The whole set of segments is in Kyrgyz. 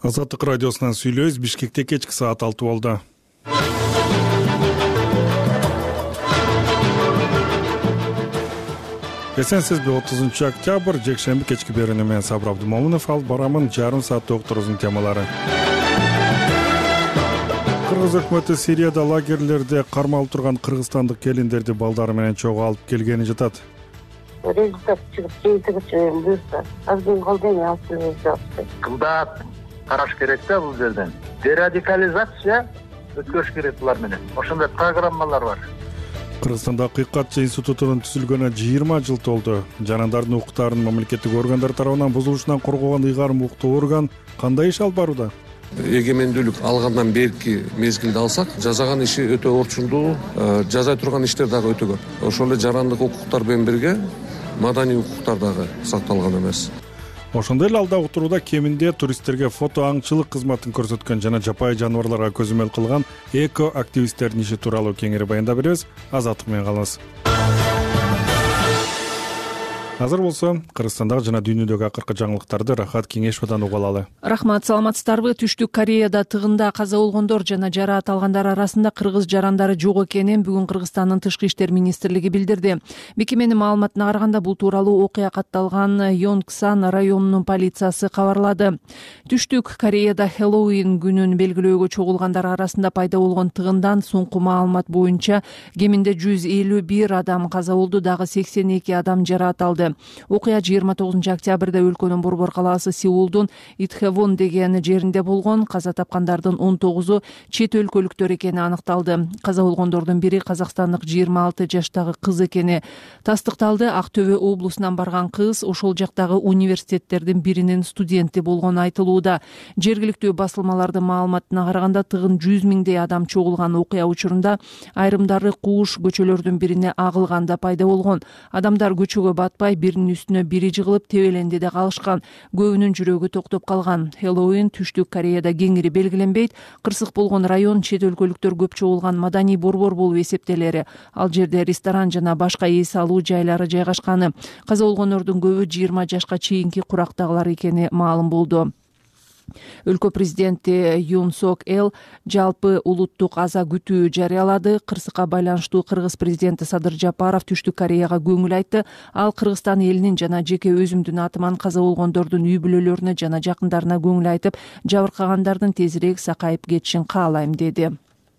Азаттык радиосунан сүйлөйбүз. Бишкекте кечки саат 6 болду. Эсенсизби? 30 октябрь жекшемби кечки берүүнү менен Сабыр Абдымомунов алып барамын. Жарым саатта уктуруздун темалары. Кыргыз өкмөтү Сирияда лагерлерде кармалып турган кыргызстандык келиндерди балдары менен чогуу алып келгени жатат. Результат чыгып келтирчү буюрса, азыр калдым алып. Кылдат караш керек да бул жерден. Дерадикализация өткөрүш керек булар менен. Ошондой программалар бар. Кыргызстанда Кыйкатчы институтунун түзүлгөнүнө 20 жыл толду. Жанандардын укуктарын мамлекеттик органдар тарабынан бузулушунан коргогон ыйгарым укуктуу орган кандай иш алып барууда? Эгемендүүлүк алгандан берки мезгилде алсак, жасаган иши өтө орчундуу, жасай турган иштер дагы өтө көп. Ошол эле жарандык укуктар менен бирге маданий укуктар дагы сакталган эмес. Ошондой эле алда утурууда кеминде туристтерге фото аңчылык кызматын көрсөткөн жана жапайы жаныбарларга көзөмөл кылган эко активисттердин иши тууралуу кеңири баяндап беребиз. Азаттык менен калыңыз. Азыр болсо Кыргызстандагы жана дүйнөдөгү акыркы жаңылыктарды Рахат Кеңешовдон угуп алалы. Рахмат, саламатсыздарбы? Түштүк Кореяда тыгында каза болгондор жана жараат алгандар арасында кыргыз жарандары жок экенин бүгүн Кыргызстандын Тышкы иштер министрлиги билдирди. Мекеменин маалыматына караганда бул тууралуу окуя катталган Йонгсан районунун полициясы кабарлады. Түштүк Кореяда Хэллоуин күнүн белгилөөгө чогулгандар арасында пайда болгон тыгындан соңку маалымат боюнча кеминде 151 адам каза болду, дагы 82 адам жараат алды. Окуя 29 октябрда өлкөнүн борбор калаасы Сеулдун Итхэвон деген жеринде болгон. Каза тапкандардын 19-у чет өлкөлүктөр экени аныкталды. Каза болгондордун бири казакстандык 26 жаштагы кыз экени тастыкталды. Актөбө облусунан барган кыз ошол жактагы университеттердин биринин студенти болгону айтылууда. Жергиликтүү басылмалардын маалыматына караганда тыгын 100 миңдей адам чогулган окуя учурунда айрымдары кууш көчөлөрдүн бирине агылганда пайда болгон. Адамдар көчөгө батпай биринин үстүнө бири жыгылып тебелендиде калышкан. Көбүнүн жүрөгү токтоп калган. Хэллоуин Түштүк Кореяда кеңири белгиленбейт. Кырсык болгон район чет өлкөлүктөр көп чогулган маданий борбор болуп эсептелери. Ал жерде ресторан жана башка эс алуу жайлары жайгашканы. Каза болгондордун көбү 20 жашка чейинки курактагылар экени маалым болду. Өлкө президенти Юн Сок Эл жалпы улуттук аза күтүү жарыялады. Кырсыкка байланыштуу Кыргыз президенти Садыр Жапаров Түштүк Кореяга көңүл айтты. Ал Кыргызстан элинин жана жеке өзүмдүн атыман каза болгондордун үй бүлөлөрүнө жана жакындарына көңүл айтып, жабыркагандардын тезирээк сакайып кетишин каалайм деди.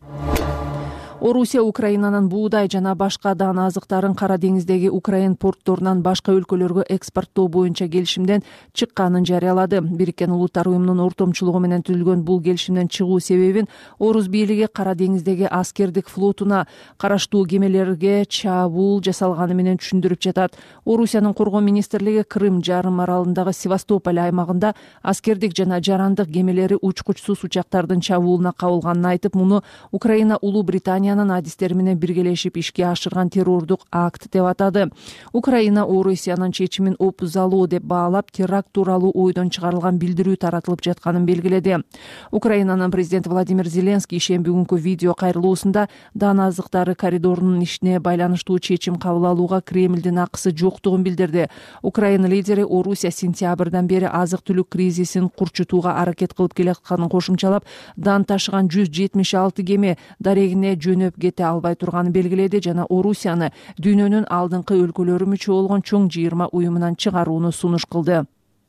Орусия Украинанын буудай жана башка дан азыктарын Кара деңиздеги Украин портторунан башка өлкөлөргө экспорттоо боюнча келишимден чыкканын жарыялады. Бириккен Улуттар уюмунун ортомчулугу менен түзүлгөн бул келишимден чыгуу себебин Орус бийлиги Кара деңиздеги аскердик флотуна караштуу кемелерге чабуул жасалганы менен түшүндүрүп жатат. Орусиянын коргоо министрлиги Крым жарым аралындагы Севастополь аймагында аскердик жана жарандык кемелери учкучсуз учактардын чабуулуна кабылганын айтып, муну Украина Улуу Британиянын адистери менен биргелешип ишке ашырган террордук акт деп атады. Украина Орусиянын чечимин опузалуу деп баалап, теракт тууралуу ойдон чыгарылган билдирүү таратылып жатканын белгиледи. Украинанын президенти Владимир Зеленский ишемби күнкү видео кайрылуусунда дан азыктары коридорунун ишине байланыштуу чечим кабыл алууга Кремлдин акысы жоктугун билдирди. Украина лидери Орусия сентябрдан бери азык-түлүк кризисин курчутууга аракет кылып келатканын кошумчалап, дан ташыган 176 кеме дарегине жөнөп кете албай турганын белгиледи жана Орусияны дүйнөнүн алдыңкы өлкөлөрү мүчө болгон чоң 20 уюмунан чыгарууну сунуш кылды.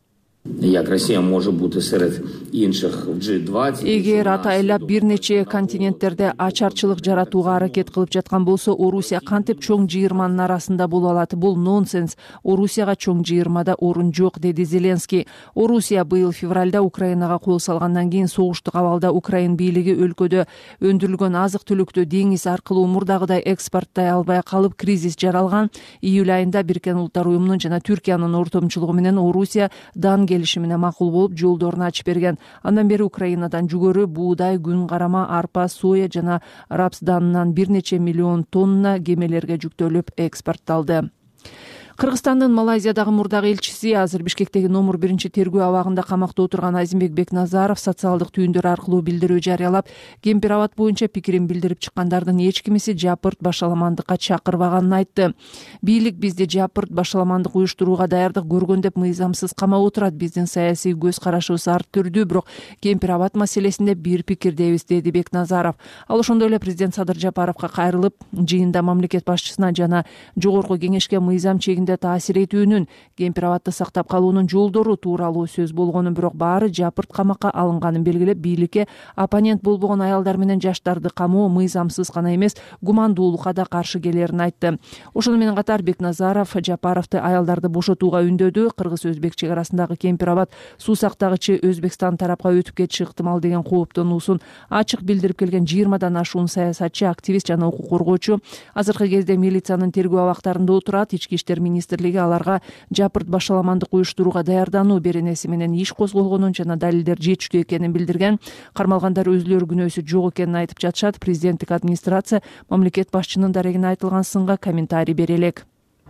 Эгер атайлап бир нече континенттерде ачарчылык жаратууга аракет кылып жаткан болсо, Орусия кантип чоң 20-нын арасында боло алат? Бул нонсенс. Орусияга чоң 20-да орун жок, деди Зеленский. Орусия быйыл февралда Украинага кол салгандан кийин согуштук абалда Украин бийлиги өлкөдө өндүрүлгөн азык-түлүктү деңиз аркылуу мурдагыдай экспорттой албай калып, кризис жаралган. Июль айында Бириккен Улуттар уюмунун жана Түркиянын ортомчулугу менен Орусия дан келишимине макул болуп, жолдорун ачып берген. Андан бери Украинадан жүгөрү буудай, күн карама, арпа, соя жана рапс данынан бир нече миллион тонна кемелерге жүктөлүп экспортталды. Кыргызстандын Малайзиядагы мурдагы элчиси, азыр Бишкектеги номер 1 тергөө абагында камакта отурган Азимбек Бекназаров социалдык түйүндөр аркылуу билдирүү жарыялап, кемпир абад боюнча пикирин билдирип чыккандардын эч кимиси жапырт башаламандыкка чакырбаганын айтты. Бийлик бизди жапырт башаламандык уюштурууга даярдык көргөн деп мыйзамсыз камап отурат. Биздин саясий көз карашыбыз ар түрдүү, бирок кемпир абад маселесинде бир пикирдебиз, деди Бекназаров. Ал ошондой эле президент Садыр Жапаровго кайрылып, жыйында мамлекет башчысына жана жогорку кеңешке мыйзам чегинде таасир этүүнүн, кемпир абадты сактап калуунун жолдору тууралуу сөз болгонун, бирок баары жапырт камакка алынганын белгилеп, бийликке оппонент болбогон аялдар менен жаштарды камоо мыйзамсыз гана эмес, гумандуулукка да каршы келерин айтты. Ошону менен катар Бекназаров Жапаровду аялдарды бошотууга үндөдү. Кыргыз-өзбек чек арасындагы кемпир абад суу сактагычы Өзбекстан тарапка өтүп кетиши ыктымал деген кооптонуусун ачык билдирип келген 20дан ашуун саясатчы, активист жана укук коргоочу азыркы кезде милициянын тергөө абактарында отурат. Ички иштер министрлиги аларга жапырт башаламандык уюштурууга даярдануу беренеси менен иш козголгонун жана далилдер жетиштүү экенин билдирген. Кармалгандар өзүлөрү күнөөсү жок экенин айтып жатышат. Президенттик администрация мамлекет башчынын дарегине айтылган сынга комментарий бере элек.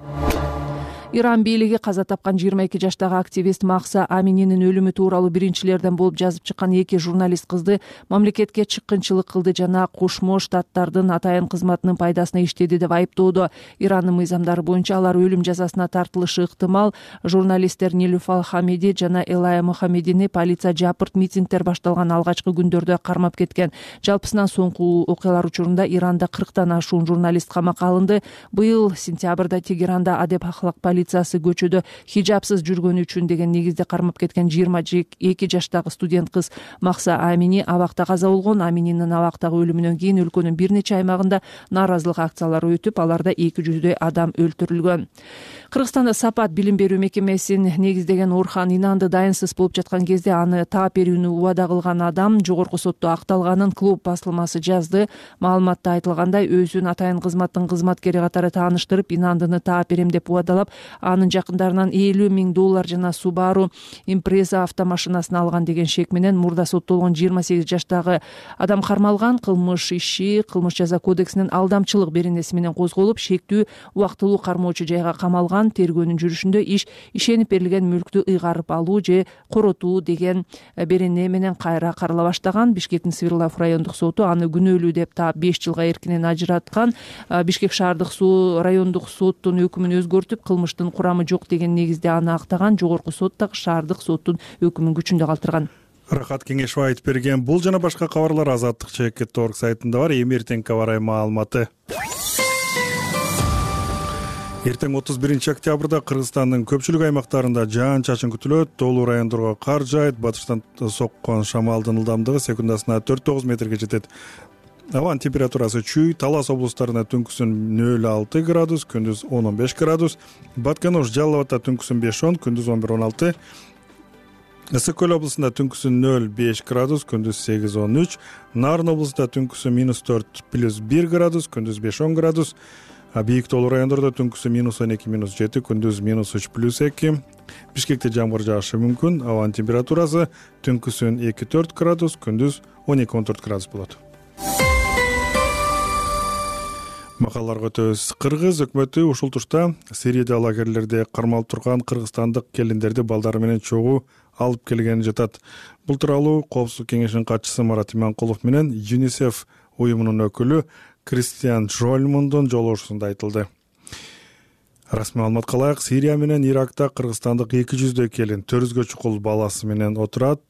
Иран бийлиги каза тапкан 22 жаштагы активист Махса Амининин өлүмү тууралуу биринчилерден болуп жазып чыккан 2 журналист кызды мамлекетке чыккынчылык кылды жана Кошмо штаттардын атайын кызматынын пайдасына иштеди деп айыптоодо. Ирандын мыйзамдары боюнча алар өлүм жазасына тартылышы ыктымал. Журналисттер Нилуфал Хамиди жана Элая Мухаммедини полиция жапырт митингдер башталган алгачкы күндөрдө кармап кеткен. Жалпысынан соңку окуялар учурунда Иранда 40тан ашуун журналист камакка алынды. Быйыл сентябрда Тегеранда Адеп ахлак полициясы көчөдө хижапсыз жүргөнү үчүн деген негизде кармап кеткен 22 жаштагы студент кыз Махса Амини абакта каза болгон. Амининин абактагы өлүмүнөн кийин өлкөнүн бир нече аймагында нааразылык акциялары өтүп, аларда 200 адам өлтүрүлгөн. Кыргызстанда Сапат билим берүү мекемесин негиздеген Орхан Инанды дайынсыз болуп жаткан кезде аны таап берүүнү убада кылган адам жогорку сотто акталганын Клуб басылмасы жазды. Маалыматта айтылгандай, өзүн атайын кызматтын кызматкери катары тааныштырып, Инандыны таап берем деп убадалап, анын жакындарынан $50 000 жана Subaru Impreza автомашинасын алган деген шек менен мурда соттолгон 28 жаштагы адам кармалган. Кылмыш иши кылмыш жаза кодексинин алдамчылык беренеси менен козголуп, шектүү убактылуу кармоочу жайга камалган. Тергөөнүн жүрүшүндө иш ишенип берилген мүлктү ыйгарып алуу же коротуу деген берене менен кайра карала баштаган. Бишкектин Свирлов райондук соту аны күнөөлүү деп таап 5 жылга эркинен ажыраткан. Бишкек шаардык райондук соттун өкүмүн өзгөртүп, кылмыштын курамы жок деген негизде аны актаган. Жогорку сот дагы шаардык соттун өкүмүн күчүндө калтырган. Рахат Кеңешова айтып берген. Бул жана башка кабарлар Азаттык.org сайтында бар. Эми эртеңки аба ырайы маалыматы. Эртең 31 октябрда Кыргызстандын көпчүлүк аймактарында жаан-чачын күтүлөт. Тоолуу райондорго кар жаайт. Батыштан соккон шамалдын ылдамдыгы секундасына 4-9 метрге жетет. Абанын температурасы чүй. Талас облустарында түнкүсүн 0-6 градус, күндүз 10-15 градус. Батканош, Жалал Абадта түнкүсүн 5-10, күндүз 11-16. Ысык көл облусунда түнкүсүн 0-5 градус, күндүз 8-13. Нарын облусунда түнкүсүн -4 +1 градус, күндүз 5-10 градус. Бийик тоолуу райондордо түнкүсү -12 -7, күндүз -3 +2. Бишкекте жамгыр жаашы мүмкүн. Абанын температурасы түнкүсүн 2-4 градус, күндүз 12-14 градус болот. Макалаларга өтөбүз. Кыргыз өкмөтү ушул тушта Сирияда лагерлерде кармалып турган кыргызстандык келиндерди балдары менен чогуу алып келгенин жатат. Бул тууралуу Коопсуздук кеңешинин катчысы Марат Иманкулов менен ЮНИСЕФ уюмунун өкүлү Кристиан Жольмундун жолугушуусунда айтылды. Расмий маалымат калайык, Сирия менен Иракта кыргызстандык 200 келин төрүзгө чукул балдары менен отурат.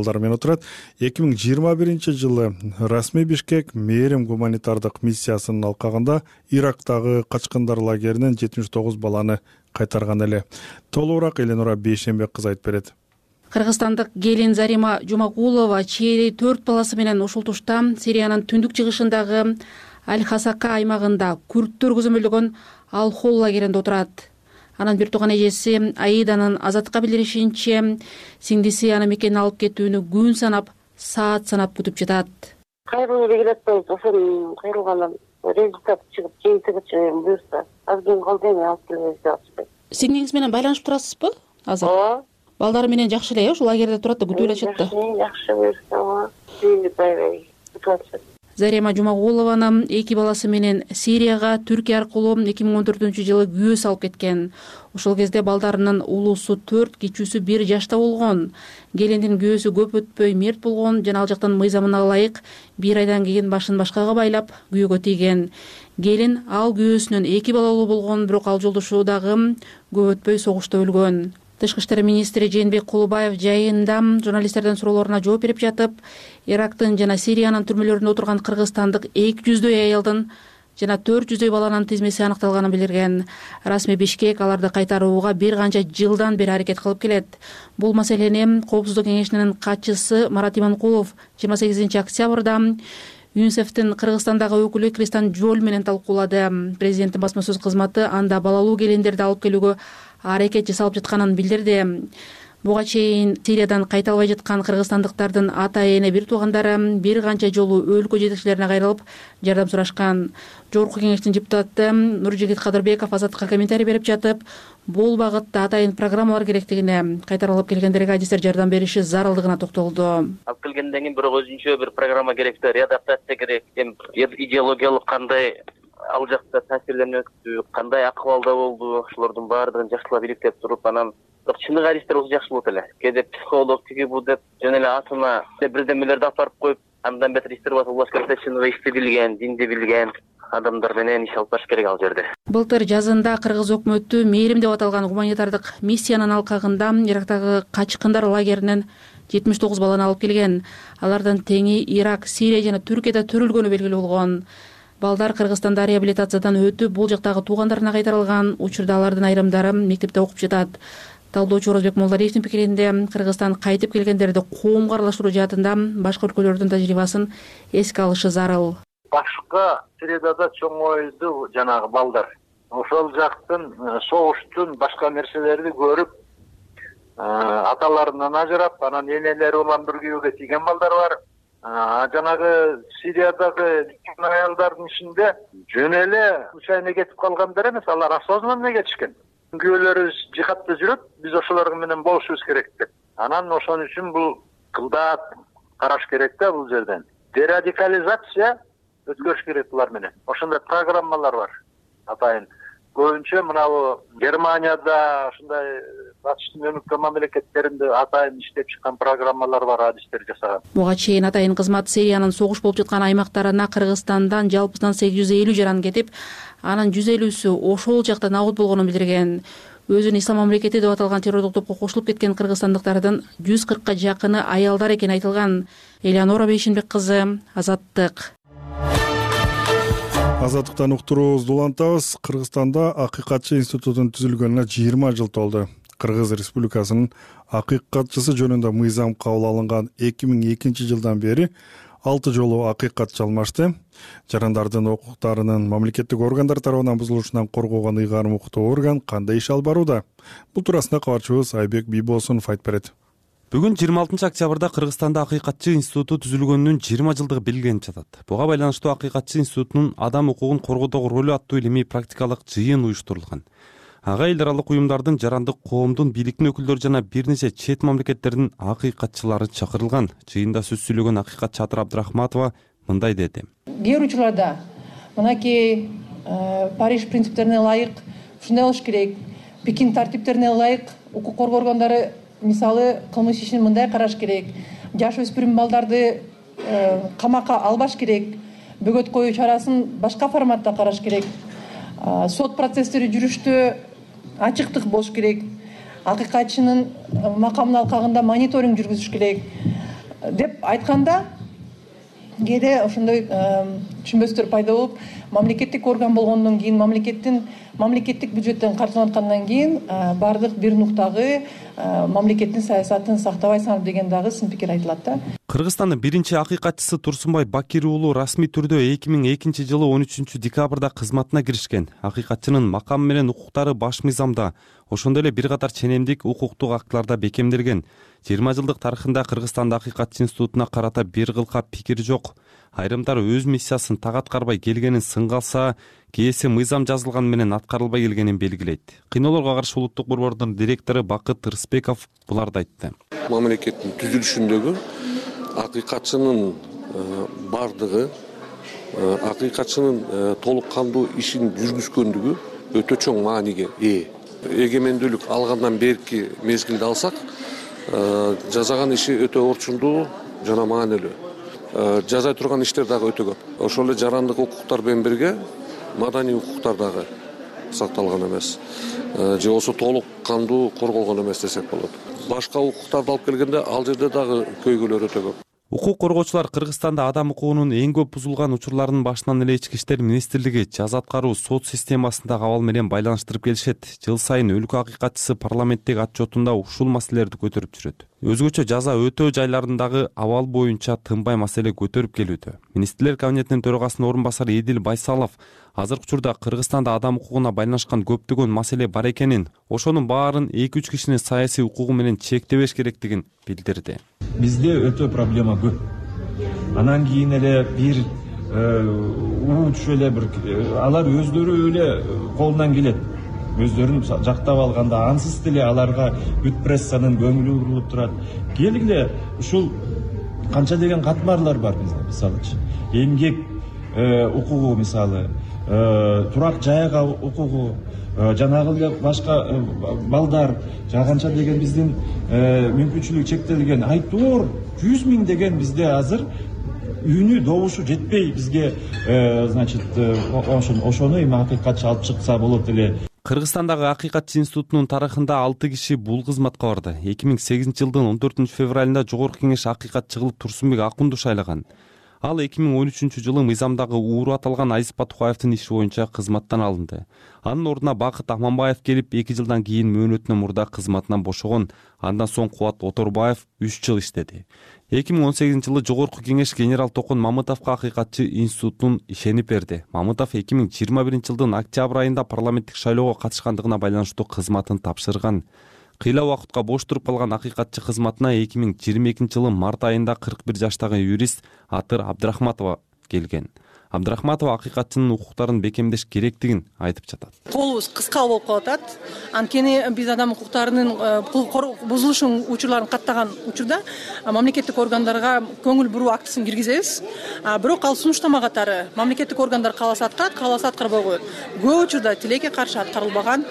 2021 жылы расмий Бишкек Мээрим гуманитардык миссиясынын алкагында Ирактагы качкындар лагеринен 79 баланы кайтарган эле. Толугураак Эленора Бейшембек кызы айтып берет. Кыргызстандык келин Зарима Жумагулова чейри 4 баласы менен ушул тушта Сириянын түндүк чыгышындагы Аль-Хасака аймагында күрттөр көзөмөлдөгөн Ал-Хол лагеринде отурат. Анын бир тууган эжеси Аиданын азаттыкка билдиришинче, сиңдиси аны мекенин алып кетүүнү күн санап, саат санап күтүп жатат. Кайрылуу келет болуп, ошон кайрылгандан результат чыгып, жыйынтыгы буюрса, азген калды эми алып келебиз деп атышпайт. Сиңдиңиз менен байланышып турасызбы азыр? Ооба. Балдары менен жакшы эле, ушул лагерде турат да күтүп эле жатты. Жакшы буюрса, ооба. Сүйүнүп аябай күтүп атышат. Зарема Жумагулованы 2 баласы менен Сирияга Түркия аркылуу 2014-жылы күйөөс алып кеткен. Ошол кезде балдарынын улуусу 4, кичүүсү 1 жашта болгон. Келиндин күйөөсү көп өтпөй мерт болгон жана ал жактан мыйзамына ылайык 1 айдан кийин башын башкага байлап күйөөгө тийген. Келин ал күйөөсүнөн 2 балалуу болгон, бирок ал жолдошу дагы көп өтпөй согушта өлгөн. Тышкы иштер министри Жээнбек Кулубаев жайында журналисттердин суроолоруна жооп берип жатып, Ирактын жана Сириянын түрмөлөрүндө отурган кыргызстандык 200дөй аялдын жана 400дөй баланын тизмеси аныкталганын билдирген. Расмий Бишкек аларды кайтарууга бир канча жылдан бери аракет кылып келет. Бул маселени Коопсуздук кеңешинин катчысы Марат Иманкулов 28 октябрда ЮНИСЕФтин Кыргызстандагы өкүлү Кристиан Жол менен талкуулады. Президенттин басма сөз кызматы анда балалуу келиндерди алып келүүгө аракет жасалып жатканын билдирди. Буга чейин Сириядан кайта албай жаткан кыргызстандыктардын ата-эне бир туугандары бир канча жолу өлкө жетекчилерине кайрылып жардам сурашкан. Жогорку кеңештин депутаты Нуржигит Кадырбеков Азаттыкка комментарий берип жатып, бул багытта атайын программалар керектигине, кайтарылып келгендерге адистер жардам бериши зарылдыгына токтолду. Алып келгенден кийин бирок өзүнчө бир программа керек да, реадаптация керек. Идеологиялык кандай ал жакта таасирленип өттү, кандай акыбалда болду, ошолордун баардыгын жакшылап иликтеп туруп, анан чыныгы адистер болсо жакшы болот эле. Кээде психолог тиги бу деп жөн эле атына бирдемелерди алып барып коюп, андан бетер истирбат улаш керек. Чыныгы ишти билген, динди билген адамдар менен иш алып барыш керек ал жерде. Былтыр жазында кыргыз өкмөтү мээрим деп аталган гуманитардык миссиянын алкагында Ирактагы качкындар лагеринен 79 баланы алып келген. Алардын теңи Ирак, Сирия жана Түркияда төрөлгөнү белгилүү болгон. Балдар Кыргызстанда реабилитациядан өтүп, бул жактагы туугандарына кайтарылган. Учурда алардын айрымдары мектепте окуп жатат. Талдоочу Орозбек Молдалиевдин пикиринде, Кыргызстан кайтып келгендерди коомго аралаштыруу жаатында башка өлкөлөрдүн тажрыйбасын эске алышы зарыл. Башка Сирияда чоңойду жанагы балдар. Ошол жактын согуштун башка нерселерди көрүп, аталарынан ажырап, анан энелери улам бир күйөөгө тийген балдар бар. Жанагы Сириядагы аялдардын ичинде жөн эле случайно кетип калгандар эмес, алар осознанно кетишкен. Күйөөлөрүбүз жихадта жүрөт, биз ошолор менен болушубуз керек деп. Анан ошон үчүн бул кылдаат караш керек да бул жерден. Дерадикализация өткөрүш керек булар менен. Ошондой программалар бар. Атайын көбүнчө мынабу Германияда, ошондой батыштын өнүккөн мамлекеттеринде атайын иштеп чыккан программалар бар, адистер жасаган. Буга чейин атайын кызмат Сириянын согуш болуп жаткан аймактарына Кыргызстандан жалпысынан 850 жаран кетип, анын 150сү ошол жакта набыт болгонун билдирген. Өзүн ислам мамлекети деп аталган террордук топко кошулуп кеткен кыргызстандыктардын 140ка жакыны аялдар экени айтылган. Элеонора Бейшенбек кызы, Азаттык. Азаттыктан уктуруубузду улантабыз. Кыргызстанда акыйкатчы институтунун түзүлгөнүнө 20 жыл толду. Кыргыз Республикасынын акыйкатчысы жөнүндө мыйзам кабыл алынган 2002 жылдан бери 6 жолу акыйкатчы алмашты. Жарандардын укуктарынын мамлекеттик органдар тарабынан бузулушунан коргогон ыйгарым укуктуу орган кандай иш алып барууда? Бул туурасында кабарчыбыз Айбек Бийбосунов айтып берет. Бүгүн 26 октябрда Кыргызстанда акыйкатчы институту түзүлгөнүнүн 20 жылдыгы белгиленип жатат. Буга байланыштуу акыйкатчы институтунун адам укугун коргоодогу ролу аттуу илимий практикалык жыйын уюштурулган. Ага эл аралык уюмдардын, жарандык коомдун, бийликтин өкүлдөрү жана бир нече чет мамлекеттердин акыйкатчылары чакырылган. Жыйында сөз сүйлөгөн акыйкатчы Атыр Абдрахматова мындай деди. Кээ бир учурларда мынакей Париж принциптерине ылайык ушундай болуш керек. Пекин тартиптерине ылайык укук коргоо органдары мисалы кылмыш ишин мындай караш керек. Жаш өспүрүм балдарды камакка албаш керек. Бөгөт коюу чарасын башка форматта караш керек. Сот процесстери жүрүштө ачыктык болуш керек. Акыйкатчынын макамынын алкагында мониторинг жүргүзүш керек деп айтканда, кээде ошондой түшүнбөстөр пайда болуп, мамлекеттик орган болгондон кийин, мамлекеттик бюджеттен каржылангандан кийин баардык бир нуктагы мамлекеттин саясатын сактабай санап деген дагы сын пикир айтылат да. Кыргызстандын биринчи акыйкатчысы Турсунбай Бакир уулу расмий түрдө 2002 жылы 13 декабрда кызматына киришкен. Акыйкатчынын макамы менен укуктары баш мыйзамда, ошондой эле бир катар ченемдик укуктук актыларда бекемделген. 20 жылдык тарыхында Кыргызстанда акыйкатчы институтуна карата бир кылка пикир жок. Айрымдар өз миссиясын так аткарбай келгенин сынга алса, кээси мыйзам жазылган менен аткарылбай келгенин белгилейт. Кыйноолорго каршы улуттук борбордун директору Бакыт Рысбеков буларды айтты. Мамлекеттин түзүлүшүндөгү акыйкатчынын бардыгы акыйкатчынын толук кандуу ишин жүргүзгөндүгү өтө чоң мааниге ээ. Эгемендүүлүк алгандан берки мезгилде алсак, жасаган иши өтө орчундуу жана маанилүү. Жасай турган иштер дагы өтө көп. Ошол эле жарандык укуктар менен бирге маданий укуктар дагы сакталган эмес, же болбосо толук кандуу корголгон эмес десек болот. Башка укуктарды алып келгенде ал жерде дагы көйгөйлөр өтө көп. Укук коргоочулар Кыргызстанда адам укугунун эң көп бузулган учурларынын башынан эле Ички иштер министрлиги жаза аткаруу сот системасындагы абал менен байланыштырып келишет. Жыл сайын өлкө акыйкатчысы парламенттеги отчетунда ушул маселелерди көтөрүп жүрөт. Өзгөчө жаза өтөө жайларындагы абал боюнча тынбай маселе көтөрүп келүүдө. Министрлер кабинетинин төрагасынын орун басары Эдил Байсалов азыркы учурда Кыргызстанда адам укугуна байланышкан көптөгөн маселе бар экенин, ошонун баарын 2-3 кишинин саясий укугу менен чектебеш керектигин билдирди. Бизде өтө проблема көп. Анан кийин эле бир уучу эле бир алар өздөрү эле колунан келет. Өздөрүн жактап алганда ансыз деле аларга бүт прессанын көңүлү бурулуп турат. Келгиле ушул канча деген катмарлар бар бизде, мисалычы. Эмгек укугу мисалы, турак жайга укугу, жанагы эле башка балдар, канча деген биздин мүмкүнчүлүгү чектелген айтор 100 миң деген бизде азыр үнү добушу жетпей бизге, значит, ошону эми акыйкатчы алып чыкса болот эле. Кыргызстандагы Акыйкатчы институтунун тарыхында 6 киши бул кызматка барды. 2008-жылдын 14 февралында Жогорку Кеңеш акыйкатчы кылып Турсунбек Акундуш шайлаган. Ал 2013-жылы мыйзамдагы ууру аталган Азиз Батукаевдин иши боюнча кызматтан алынды. Анын ордуна Бакыт Акманбаев келип 2 жылдан кийин мөөнөтүнөн мурда кызматынан бошогон. Андан соң Кубат Оторбаев 3 жыл иштеди. 2018-жылы Жогорку Кеңеш генерал Токон Мамытовго Акыйкатчы институтун ишенип берди. Мамытов 2021-жылдын октябрь айында парламенттик шайлоого катышкандыгына байланыштуу кызматын тапшырган. Кыйла убакытка бош туруп калган акыйкатчы кызматына 2022-жылы март айында 41 жаштагы юрист Атыр Абдрахматова келген. Абдрахматова акыйкатчынын укуктарын бекемдеш керектигин айтып жатат. Колубуз кыска болуп калат. Анткени биз адам укуктарынын бузулушун учурларын каттаган учурда мамлекеттик органдарга көңүл буруу актысын киргизебиз. Бирок ал сунуштама катары мамлекеттик органдар кааласа аткарбай коет. Көп учурда тилекке каршы аткарылбаган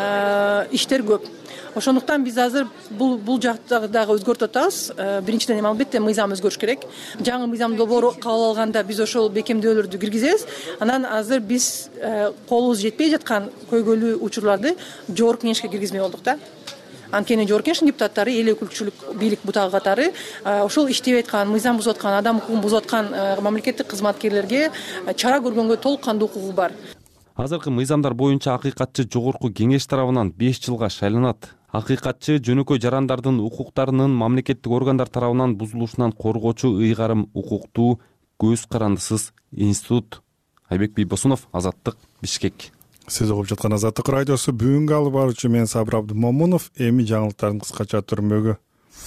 иштер көп. Ошондуктан биз азыр бул жакта дагы өзгөртүп атабыз. Биринчиден эми албетте мыйзам өзгөрүш керек. Жаңы мыйзам долбоору кабыл алганда биз ошол бекемдөөлөрдү киргизебиз. Анан азыр биз колубуз жетпей жаткан көйгөйлүү учурларды Жогорку Кеңешке киргизмей болдук да. Анткени Жогорку Кеңештин депутаттары эл өкүлчүлүк бийлик бутагы катары ошол иштеп аткан, мыйзам бузуп аткан, адам укугун бузуп аткан мамлекеттик кызматкерлерге чара көргөнгө толук кандуу укугу бар. Азыркы мыйзамдар боюнча акыйкатчы Жогорку Кеңеш тарабынан 5 жылга шайланат. Акыйкатчы жөнөкөй жарандардын укуктарынын мамлекеттик органдар тарабынан бузулушунан коргоочу ыйгарым укуктуу көз карандысыз институт. Айбек Бийбосунов, Азаттык, Бишкек. Сиз угуп жаткан Азаттык радиосу. Бүгүнкү алып баруучу мен Сабыр Абдымомунов. Эми жаңылыктардын кыскача түрмөгү.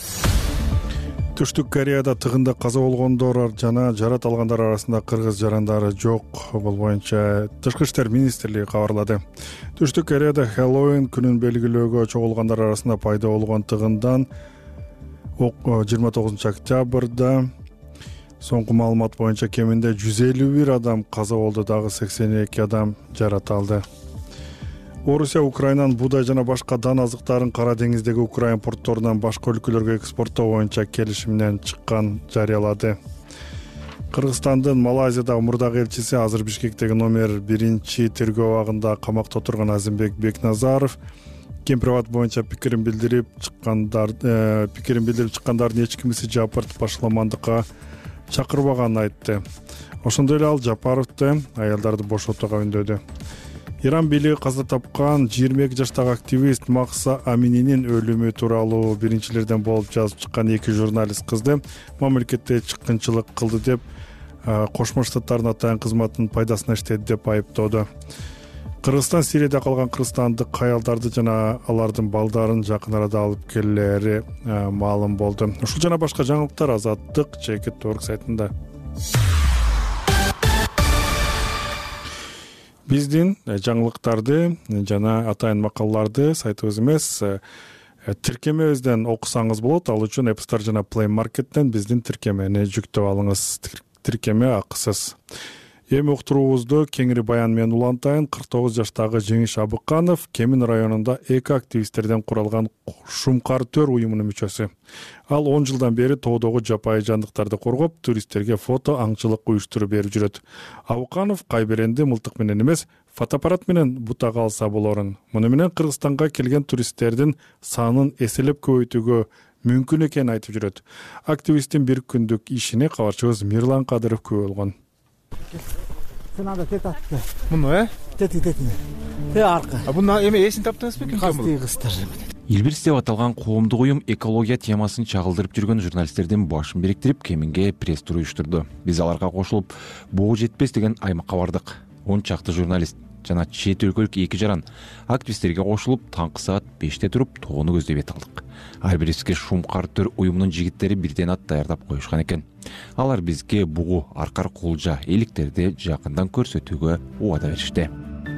Түштүк Кореяда тыгында каза болгондор жана жарат алгандар арасында кыргыз жарандары жок. Бул боюнча Тышкы иштер министрлиги кабарлады. Түштүк Кореяда Хэллоуин күнүн белгилөөгө чогулгандар арасында пайда болгон тыгындан 29 октябрда соңку маалымат боюнча кеминде 151 адам каза болду, дагы 82 адам жарат алды. Орусия Украинанын буудай жана башка дан азыктарын Кара деңиздеги Украин портторунан башка өлкөлөргө экспорттоо боюнча келишиминен чыккан жарыялады. Кыргызстандын Малайзиядагы мурдагы элчиси азыр Бишкектеги номер 1 тергөө абагында камакта отурган Азимбек Бекназаров кемпирабад боюнча пикирин билдирип чыккандардын эч кимиси Жапаров башламандыкка чакырбаганын айтты. Ошондой эле ал Жапаровду аялдарды бошотууга үндөдү. Иран бийлиги каза тапкан 22 жаштагы активист Макса Амининин өлүмү тууралуу биринчилерден болуп жазып чыккан 2 журналист кызды мамлекетте чыккынчылык кылды деп Кошмо Штаттардын атайын кызматынын пайдасына иштеди деп айыптоодо. Кыргызстан Сирияда калган кыргызстандык аялдарды жана алардын балдарын жакын арада алып келүүлөрү маалым болду. Ушул жана башка жаңылыктар Азаттык Чекит.org сайтында. Биздин жаңылыктарды жана атайын макалаларды сайтыбыз эмес, тиркемебизден окусаңыз болот. Ал үчүн App Store жана Play Market'тен биздин тиркемени жүктөп алыңыз. Тиркеме акысыз. Эми уктуруубузду кеңири баян менен улантайын. 49 жаштагы Жеңиш Абыканов Кемин районунда эки активисттерден куралган Шумкар төр уюмунун мүчөсү. Ал 10 жылдан бери тоодогу жапайы жандыктарды коргоп, туристтерге фото аңчылык уюштуруп берип жүрөт. Абыканов кайберенди мылтык менен эмес, фотоаппарат менен бутага алса болорун. Муну менен Кыргызстанга келген туристтердин санын эселеп көбөйтүүгө мүмкүн экенин айтып жүрөт. Активисттин бир күндүк ишине кабарчыбыз Мирлан Кадыров күбө болгон. Сынада тет атты. Муну Тети. Те арка. Буну эме эсин таптыңызбы ким Касты кыздар. Илбирс деп аталган коомдук уюм экология темасын чагылдырып жүргөн журналисттердин башын бириктирип, Кеминге пресс-тур уюштурду. Биз аларга кошулуп, боо жетпес деген аймакка бардык. 10 чакты журналист жана чет өлкөлүк 2 жаран активисттерге кошулуп, таңкы саат 5те туруп, тоону көздөп эт алдык. Ар бирибизге Шумкар төр уюмунун жигиттери бирден ат даярдап коюшкан экен. Алар бизге бугу, аркар кулжа, эликтерди жакындан көрсөтүүгө убада беришти.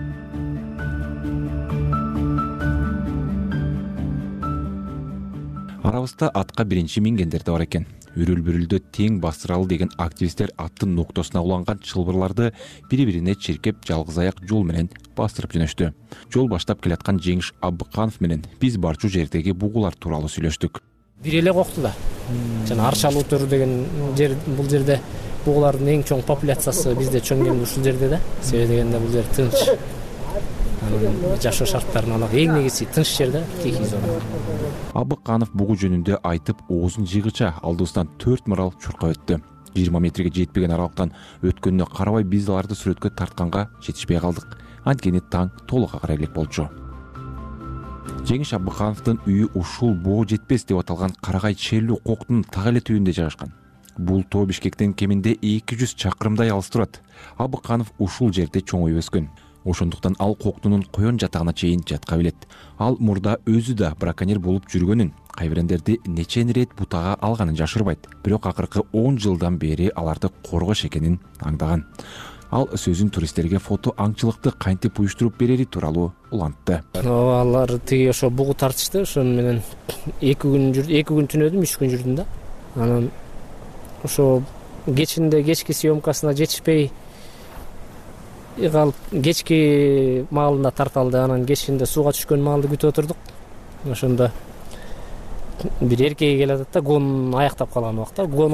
Арабызда атка биринчи мингендер да бар экен. Үрүл-бүрүлдө тең бастыралы деген активисттер аттын ноктосуна уланган чылбырларды бири-бирине черкеп жалгыз аяк жол менен бастырып жөнөштү. Жол баштап келаткан Жеңиш Абыканов менен биз барчу жердеги бугулар тууралуу сүйлөштүк. Бир эле кокту да. Жана Арчалуу төр деген жер, бул жерде бугулардын эң чоң популяциясы бизде чоң экен ушул жерде да. Себеби дегенде бул жер тынч. Жашоо шарттарына эң негизи тынч жер да, тихий зона. Абыканов бугу жөнүндө айтып, оозун жыгыча алдыбыздан 4 мурал чуркап өттү. 20 метрге жетпеген аралыктан өткөнүнө карабай биз аларды сүрөткө тартканга жетишпей калдык. Анткени таң толук агара элек болчу. Жеңиш Абыкановдун үйү ушул боо жетпес деп аталган Карагай Челүү коктунун так эле түбүндө жайгашкан. Бул тоо Бишкектен кеминде 200 чакырымдай алыс турат. Абыканов ушул жерде чоңоюп өскөн. Ошондуктан ал коктунун коен жатагына чейин жатка билет. Ал мурда өзү да браконьер болуп жүргөнүн, кайберендерди нече ирет бутага алганын жашырбайт. Бирок акыркы 10 жылдан бери аларды коргош экенин аңдаган. Ал сөзүн туристтерге фото аңчылыкты кантип уюштуруп берери тууралуу улантты. Алар тиги ошо бугу тартышты, ошону менен 2 күн түнөдүм, 3 күн жүрдүм да. Анан ошо кечки съемкасына жетишпей калып, кечки маалында тарталды. Анан кечинде сууга түшкөн маалды күтүп отурдук. Ошондо бир эркеги келатат да, гон аяктап калган убакта. Гон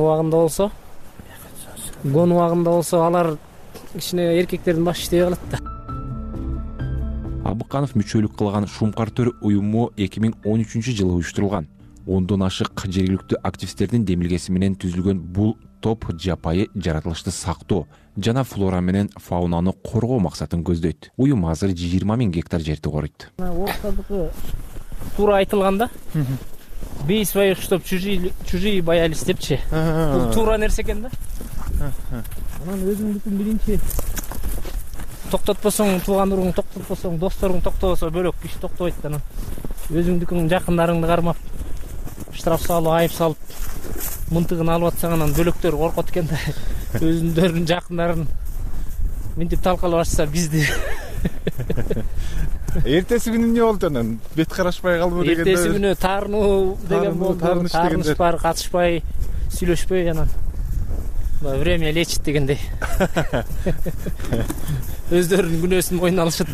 убагында болсо алар кичине эркектердин башы иштебей калат да. Абыканов мүчөлүк кылган Шумкар төр уюму 2013-жылы уюштурулган. 10дон ашык жергиликтүү активисттердин демилгеси менен түзүлгөн бул топ жапайы жаратылышты сактоо жана флора менен фаунаны коргоо максатын көздөйт. Уюм азыр 20 000 гектар жерди корuyт. Орусадыкы туура айтылганда, бей своих, чтоб чужие боялись депчи. Бул туура нерсе экен да. Анан өзүңдүкүн биринчи токтотпосоң, туугандарың токтотпосоң, досторуң токтобосо бөлөк киши токтобойт да. Анан өзүңдүкүн жакындарыңды кармап, штраф салып, айып салып, мынтыгын алып атсаң, анан бөлөктөр коркот экен да. Өзүндөрүнүн жакындарын мынтип талкалап атса бизди. Эртеси күнү эмне болду анан? Бет карашпай калбы дегенде. Эртеси күнү таарынуу деген болду. Таарыныш бар, катышпай, сүйлөшпөй анан. Время лечит дегендей. Өздөрүнүн күнөөсүн мойнуна алышат.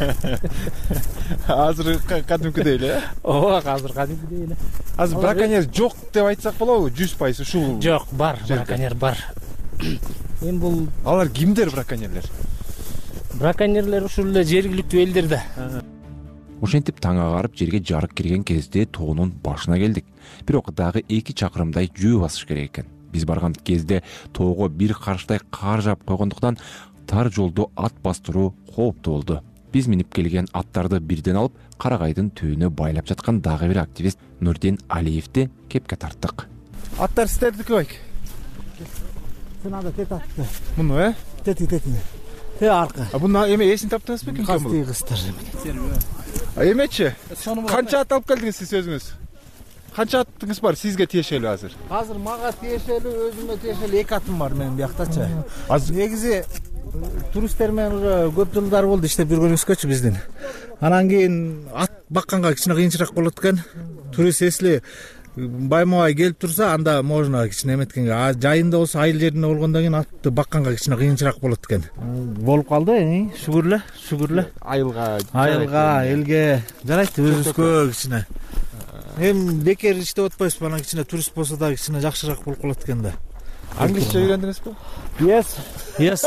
Азыр кадимкидей эле? Ооба, азыр кадимкидей эле. Азыр браконьер жок деп айтсак болобу? 100% ушул. Жок, бар, браконьер бар. Эми бул алар кимдер браконьерлер? Браконьерлер ушул эле жергиликтүү элдер да. Ошентип таң агарып жерге жарык кирген кезде тоонун башына келдик. Бирок дагы 2 чакырымдай жөө басыш керек экен. Биз барган кезде тоого бир карыштай кар жаап койгондуктан тар жолду ат бастыруу кооптуу болду. Биз минип келген аттарды бирден алып, Карагайдын төөнүнө байлап жаткан дагы бир активист Нурден Алиевди кепке тарттык. Аттар сиздердики байк? Сынада тет атты. Муну Тети. Те арка. Буну эме эсин таптыңызбы ким? Касты кыздар. Эмечи? Канча ат алып келдиңиз сиз өзүңүз? Канча атыңыз бар сизге тиешелүү азыр? Азыр мага тиешелүү, өзүмө тиешелүү 2 атым бар менин бияктачы. Азыр негизи туристтер менен уже көп жылдар болду иштеп жүргөнүбүзгөчү биздин. Анан кийин ат бакканга кичине кыйынчыраак болот экен. Турист если байма бай келип турса анда можно кичине эметкенге, а жайында болсо айыл жеринде болгондон кийин атты бакканга кичине кыйынчыраак болот экен. Болуп калды, шүгүрлө. Айылга, элге жарайт, өзүбүзгө кичине. Эми бекер иштеп атпайбызбы, анан кичине турист болсо да кичине жакшыраак болуп калат экен да. Англисче үйрөндүңүзбү? Yes.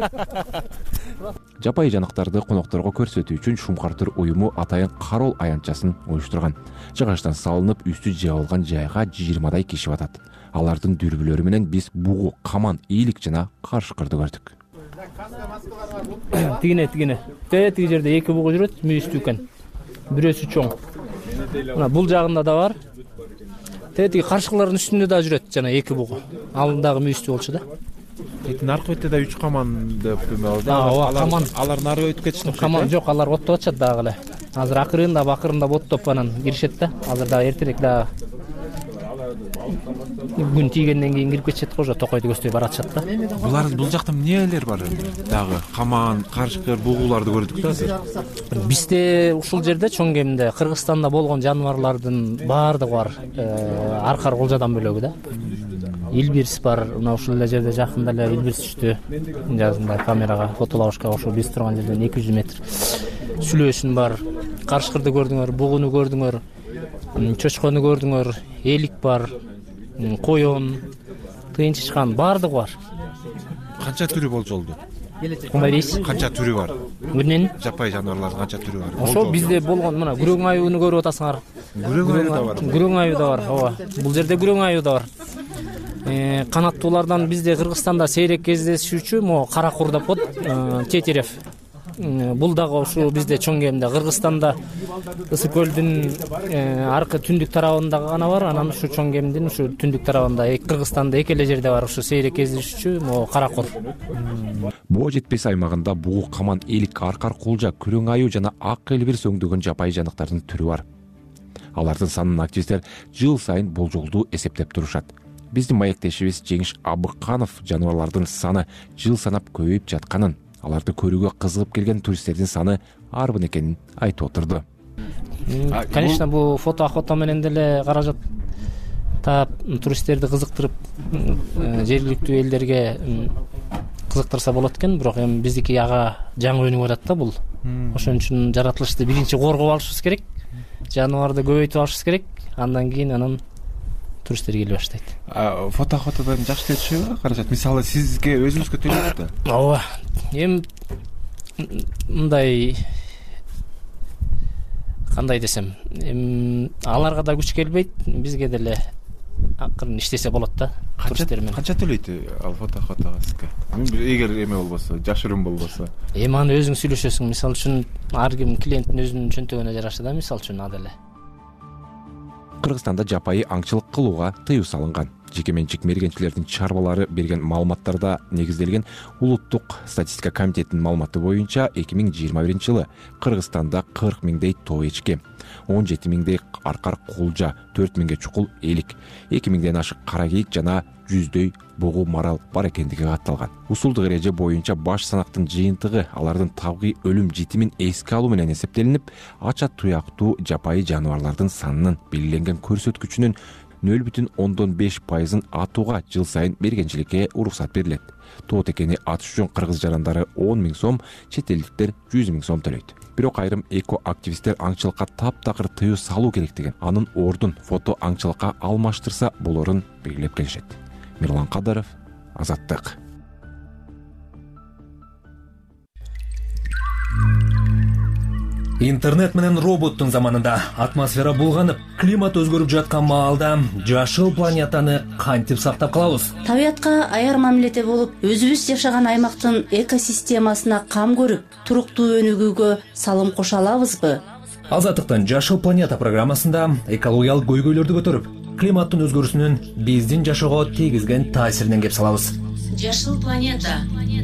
Жапайы жанактарды конокторго көрсөтүү үчүн Шумкартыр уюму атайын карол аянтчасын уюштурган. Жыгачтан салынып, үстү жабылган жайга 20дай киши батат. Алардын дүрбүлөрү менен биз бугу, каман, ийилик жана карышкырды көрдүк. Тигине. Тиги жерде 2 бугу жүрөт, мүйүстүү экен. Бирөөсү чоң. Мына бул жагында да бар. Тиги карышкылардын үстүндө да жүрөт жана 2 бугу. Алдындагы мүйүстүү болчу да. Наркы бетте да 3 каман деп каман. Алар нары өтүп кетишти. Каман жок, алар оттоп атышат дагы эле. Азыр акырында бакырында боттоп анан киришет да. Азыр дагы эртерээк дагы күн тийгенден кийин кирип кетишет го, токойду көздөй баратышат да. Бул жакта эмнелер бар дагы? Каман, карышкыр, бугуларды көрдүк да азыр. Бизде ушул жерде чоң кеминде Кыргызстанда болгон жаныбарлардын баардыгы бар. Аркар колжадан бөлөгү да. Илбирс бар, мына ушул эле жерде жакында эле илбирс түштү. Жазында камерага фотолабышка ошо биз турган жерден 200 метр. Сүлөөсүн бар, карышкырды көрдүңөр, бугуну көрдүңөр, чочкону көрдүңөр, элик бар, коён, тыйынчычкан баардыгы бар. Канча түрү болжолду? Кандай дейсиз? Канча түрү бар? Эмненин? Жапайы жаныбарлардын канча түрү бар? Ошо бизде болгон мына күрөң аюуну көрүп атасыңар. Күрөң аю да бар. Күрөң аю да бар, ооба. Бул жерде күрөң аю да бар. Канаттуулардан бизде Кыргызстанда сейрек кездешүүчү могу кара кур деп коет, тетерев. Бул дагы ушу бизде чоң кеминде Кыргызстанда Ысык көлдүн аркы түндүк тарабында гана бар, анан ушу чоң кеминдин ушу түндүк тарабында Кыргызстанда эки эле жерде бар ушу сейрек кездешүүчү могу кара кур. Боо жетпес аймагында бугу, каман, элик, аркар кулжа, күрөң аю жана ак элбир сөңдөгөн жапайы жанактардын түрү бар. Алардын санын активисттер жыл сайын болжолдуу эсептеп турушат. Биздин маектешибиз Жеңиш Абыканов жаныбарлардын саны жыл санап көбөйүп жатканын, аларды көрүүгө кызыгып келген туристтердин саны арбын экенин айтып отурду. Конечно, бул фото охота менен деле каражат таап туристтерди кызыктырып, жергиликтүү элдерге кызыктырса болот экен, бирок эми биздики ага жаңы өнүгүп атат да бул. Ошон үчүн жаратылышты биринчи коргоп алышыбыз керек, жаныбарды көбөйтүп алышыбыз керек, андан кийин анан туристтер келе баштайт. Фото охотадан жакшы түшөбү каражат? Мисалы сизге өзүңүзгө төлөйт да? Ооба. Эми мындай кандай десем, аларга да күч келбейт, бизге деле акырын иштесе болот да туристтер менен. Канча төлөйт ал фото охотага сизге? Эгер эме болбосо, жашыруун болбосо. Эми аны өзүң сүйлөшөсүң. Мисалы үчүн ар ким клиенттин өзүнүн чөнтөгүнө жараша да, мисалы үчүн ал эле. Кыргызстанда жапайы аңчылык кылууга тыюу салынган. Жеке менчик мергенчилердин чарбалары берген маалыматтарда негизделген Улуттук статистика комитетинин маалыматы боюнча 2021-жылы Кыргызстанда 40 миңдей тоо эчки, 17 миңдей аркар кулжа, 4 миңге чукул элик, 2 миңден ашык кара кийик жана 100дөй бугу марал бар экендиги катталган. Усулдук эреже боюнча баш санактын жыйынтыгы алардын табигый өлүм житимин эске алуу менен эсептелинип, ача туяктуу жапайы жаныбарлардын санынын белгиленген көрсөткүчүнүн 0,5%-ын атууга жыл сайын мергенчиликке уруксат берилет. Тоо текени атыш үчүн кыргыз жарандары 10 миң сом, чет элдиктер 100 миң сом төлөйт. Бирок айрым эко-активисттер аңчылыкка таптакыр тыюу салуу керектигин, анын ордун фото аңчылыкка алмаштырса болорун белгилеп келишет. Мирлан Кадаров, Азаттык. Интернет менен роботтун заманында атмосфера булганып, климат өзгөрүп жаткан маалда жашыл планетаны кантип сактап калабыз? Табиятка аяр мамиледе болуп, өзүбүз жашаган аймактын экосистемасына кам көрүп, туруктуу өнүгүүгө салым кошо алабызбы? Азаттыктын Жашыл планета программасында экологиялык көйгөйлөрдү көтөрүп, климаттын өзгөрүүсүнүн биздин жашоого тийгизген таасиринен кеп салабыз. Жашыл планета.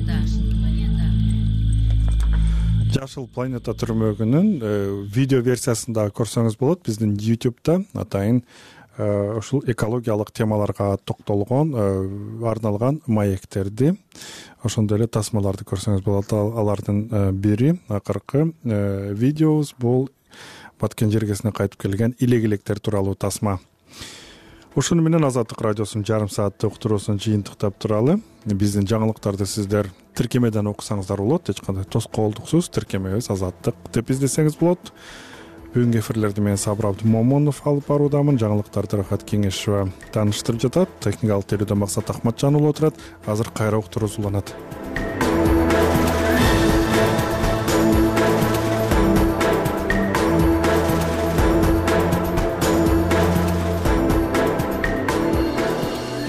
Жашыл планета түрмөгүнүн видео версиясында көрсөңүз болот. Биздин YouTube'да атайын ушул экологиялык темаларга токтолгон арналган маектерди, ошондой эле тасмаларды көрсөңүз болот. Алардын бири акыркы видеобуз бул Баткен жергесине кайтып келген илек-илектер тууралуу тасма. ушуну менен Азаттык радиосунун жарым сааттык уктуруусун жыйынтыктап туралы. Биздин жаңылыктарды сиздер тиркемеден окусаңыздар болот. Эч кандай тоскоолдуксуз тиркемебиз Азаттык деп издесеңиз болот. Бүгүнкү эфирлерди мен Сабыр Абдумомунов алып баруудамын. Жаңылыктарды Рахат Кеңешова тааныштырып жатат. Техникалык теорияда Максат Ахматжан уулу отурат. Азыр кайра уктуруубуз уланат.